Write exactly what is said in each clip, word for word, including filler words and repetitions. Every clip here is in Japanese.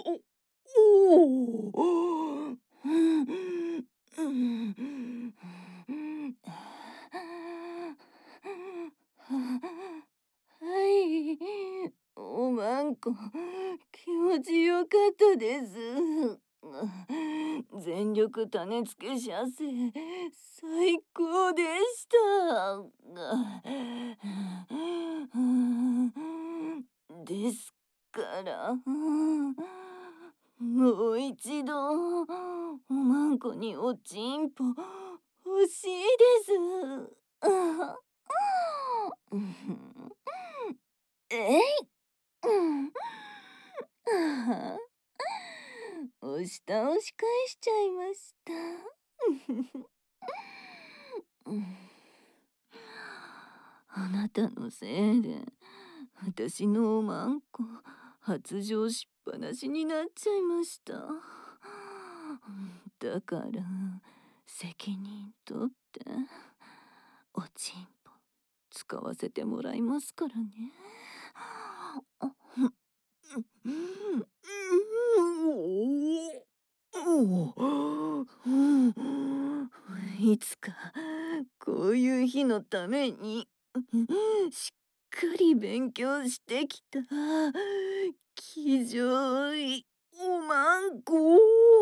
おお。はい、おまんこ、気持ちよかったです。全力種付け射精、最高でした。ですから、もう一度、おまんこにおちんぽ欲しいです。えい、うん押し倒し返しちゃいました。あなたのせいで私のおまんこ発情しっぱなしになっちゃいました。だから責任取っておちんぽ使わせてもらいますからね。いつかこういう日のためにしっかり勉強してきた気丈いおまんこ。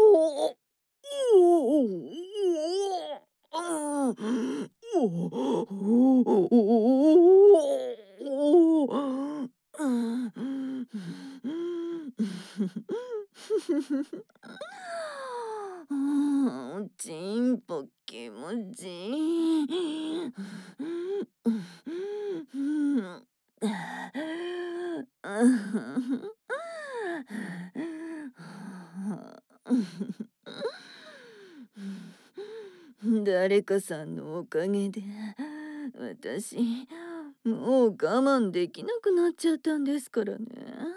おちんぽ気持ちいい。誰かさんのおかげで私もう我慢できなくなっちゃったんですからね。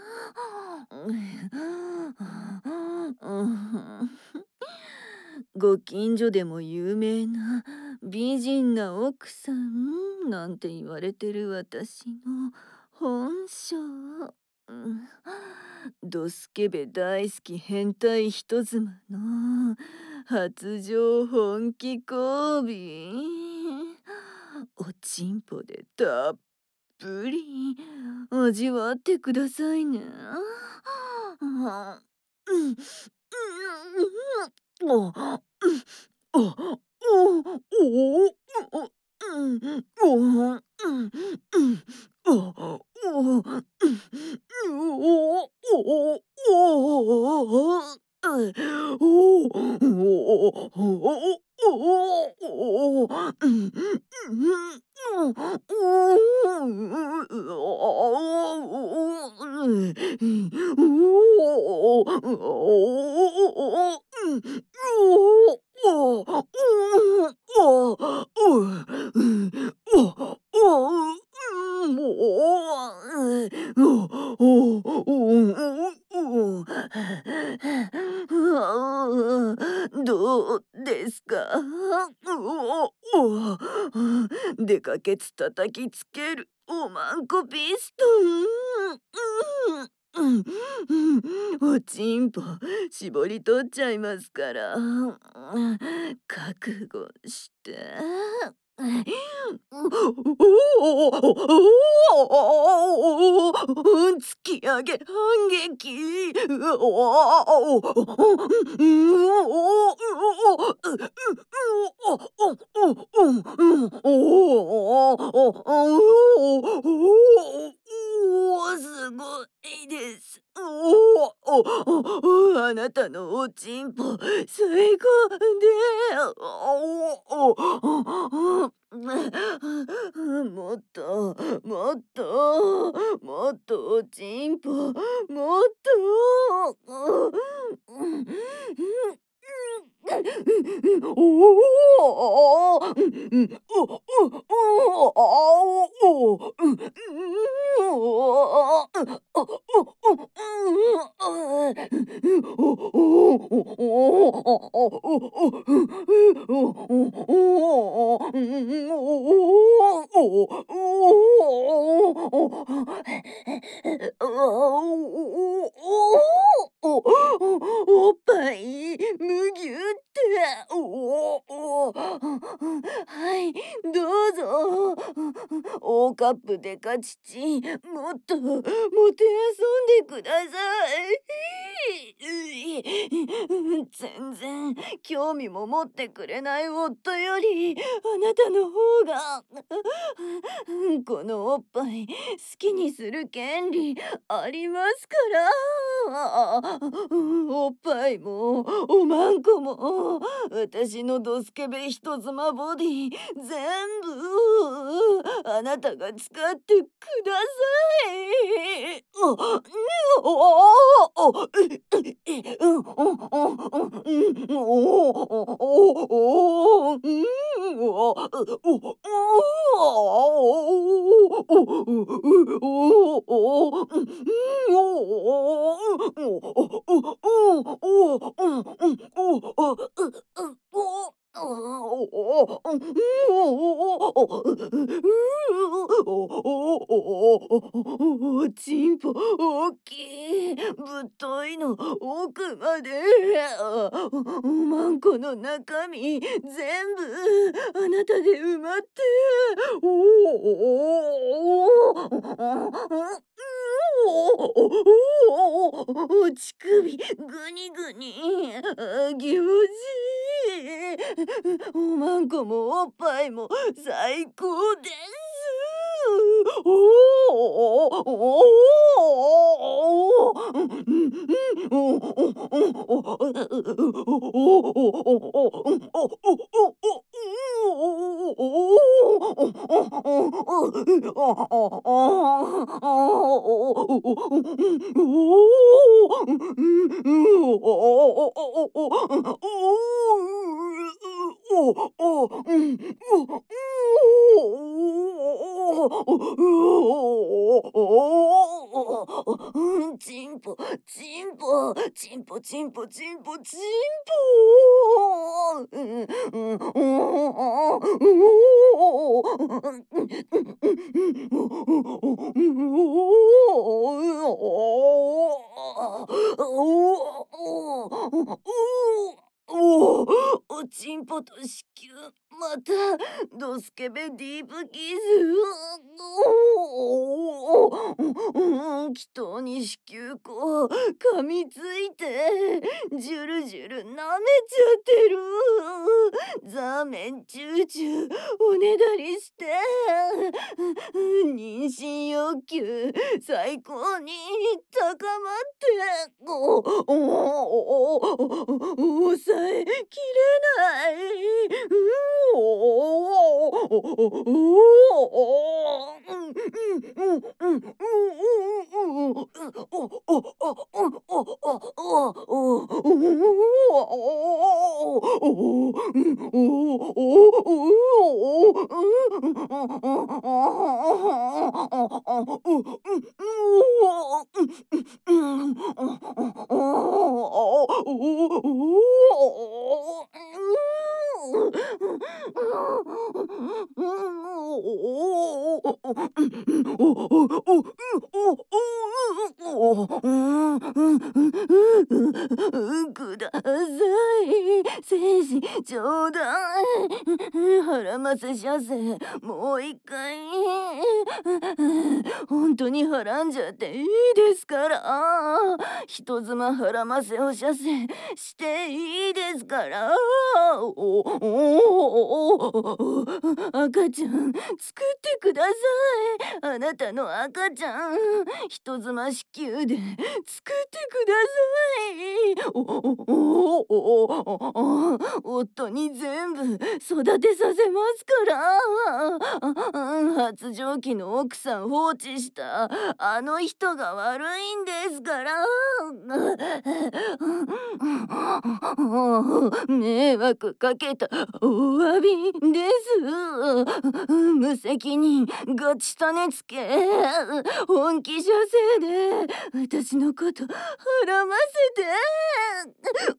ご近所でも有名な美人な奥さんなんて言われてる私の本性。うん、ドスケベ大好き変態人妻の発情本気交尾。おちんぽでたっぷり味わってくださいね。うん、うん、お、お、お、お、お、お、うん、お、うん、うん、お、お、うん、お、お、お、お、どうですか？でかけつ叩きつけるおまんこピストン。うん、うん、おちんぽ絞り取っちゃいますから、覚悟して。突き上げ反撃。すごいです。おお、あなたのおちんぽ最高で、おお、もっともっともっとおちんぽもっと、 カップデカ父、もっともてあそんでください。全然興味も持ってくれない夫よりあなたの方がこのおっぱい好きにする権利ありますから。おっぱいもおまんこも私のドスケベ人妻ボディ全部あなたが使ってください。おおおおちんぽおっきいぶっといの奥までおまんこの中身全部あなたで埋まっておおお乳首ぐにぐにあ気持ちいい。おまんこもおっぱいも最高です。チンポチンポチンポチンポチンポチンポ。おお、おちんぽと子宮、またドスケベディープキス。おお、祈祷に子宮口噛みついてジュルジュル舐めちゃってる。ザーメンチューチューおねだりして妊娠欲求最高に高まっておおおお抑えきれない。うおください。精子ちょうだい。腹ませ射精もう一回。本当にはらんじゃっていいですから。人妻腹ませを射精していいですから。おお赤ちゃん作ってください。あなたの赤ちゃん人妻子宮で作ってください。おおお夫に全部育てさせますから。発情期の奥さん放置したあの人が悪いんですから。迷惑かけたお詫びです。無責任ガチ種つけ本気射精で私のこと孕ませて。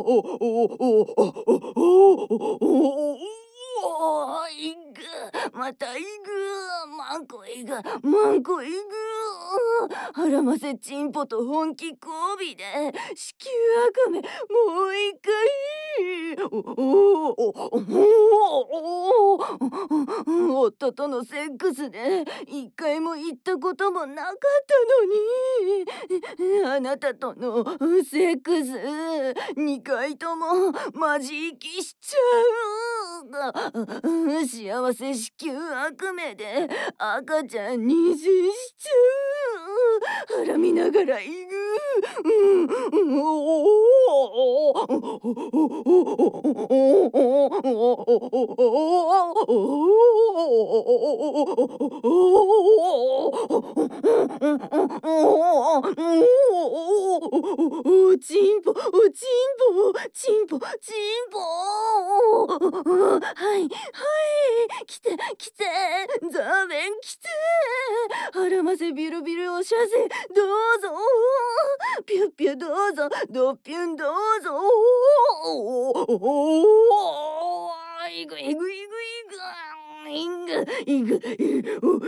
おいぐ、またいぐ、マンコいぐ、マンコいぐ。はらませチンポと本気交尾で子宮あかめもう一回。おおおおお夫とのセックスで一回も行ったこともなかったのに、あなたとのセックス二回ともマジ生きしちゃう。幸せ子宮悪夢で赤ちゃん妊娠しちゃう。腹見ながらいぐ。おちんぽ、おちんぽ、ちんぽ、ちんぽ。はい、はい、来て、来て、ザーメン来て。はらませビルビルおしゃせ、どうぞ。ピュッピュどうぞ、ドッピュンどうぞ。いぐいぐいぐいぐ。いぐいぐいぐ。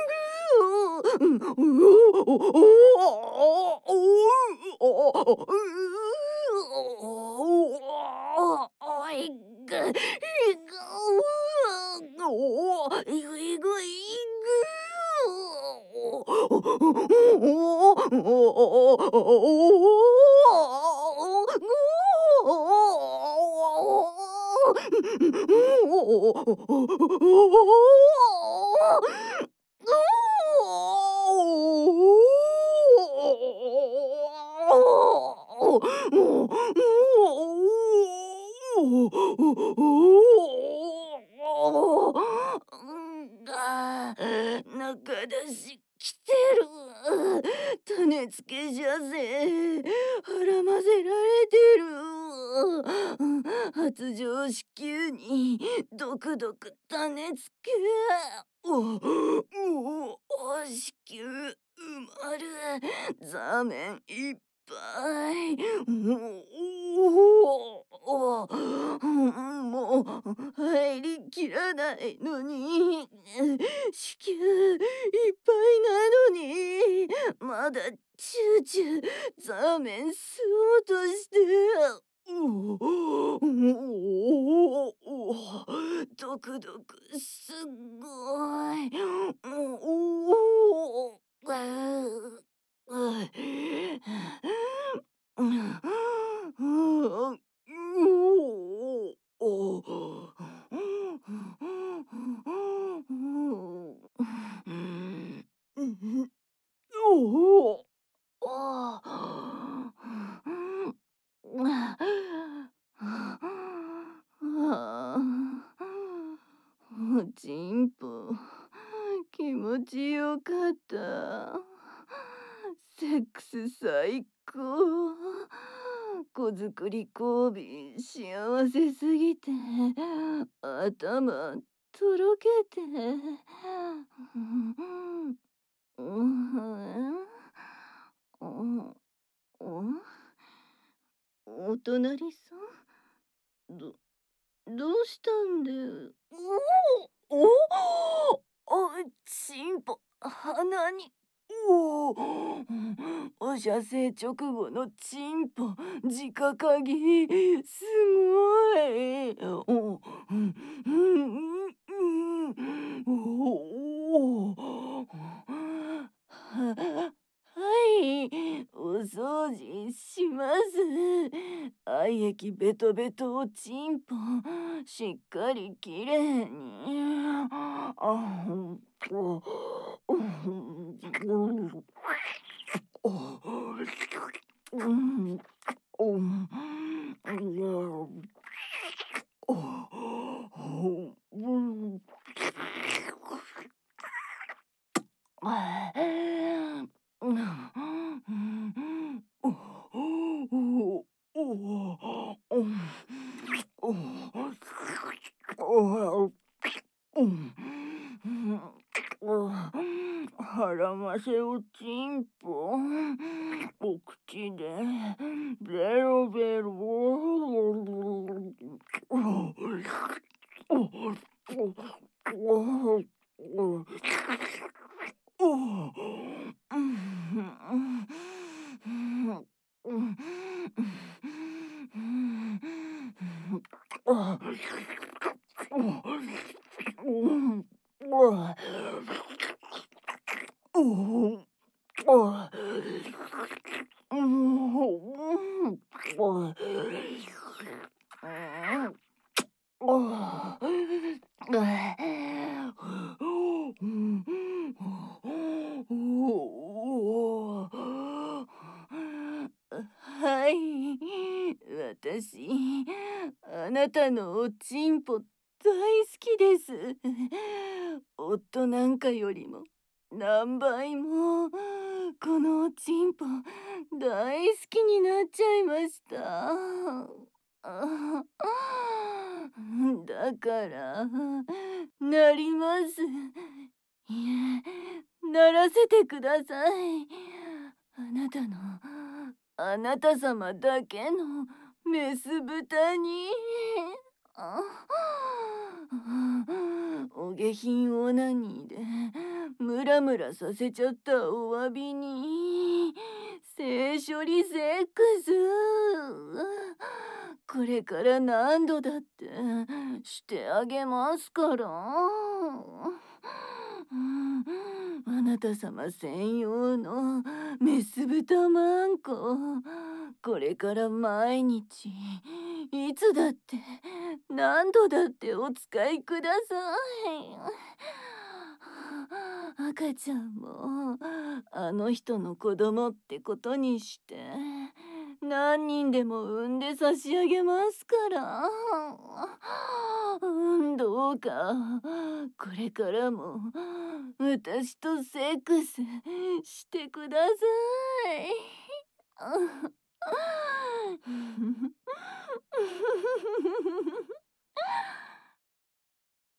おいぐいぐいぐいぐが中出し来てる。種付けじゃぜ。はらませられてる。発情子宮にドクドク種付け。おおお子宮埋まる。ザーメンいっぱい。おおもう入りきらないのに。子宮いっぱいなのにまだチューチューザーメン吸おうとして。おおドクドクすごい。おおおちんぽ気持ちよかった。セックス最高。子作り交尾幸せすぎて頭とろけて。うん、おお隣さんどどうしたんで。おおおちんぽ鼻に。おおお射精直後のチンポ直鍵すごい。おうんうんうんおおははい、お掃除します。愛液ベトベトをチンポしっかりきれいに。あお腹ませおちんぽお口でベロベロあうんあうんあうんあああうんおおはい、私、あなたのおちんぽ大好きです。夫なんかよりも何倍もこのおちんぽ大好きになっちゃいました。あだからなります。いえ、ならせてください。あなたのあなた様だけのメス豚に。あお下品オナニーでムラムラさせちゃったお詫びに性処理セックスこれから何度だってしてあげますから。うんあなた様専用のメス豚マンコこれから毎日いつだって何度だってお使いください。赤ちゃんもあの人の子供ってことにして何人でも産んで差し上げますから。うんどうかこれからも私とセックスしてください。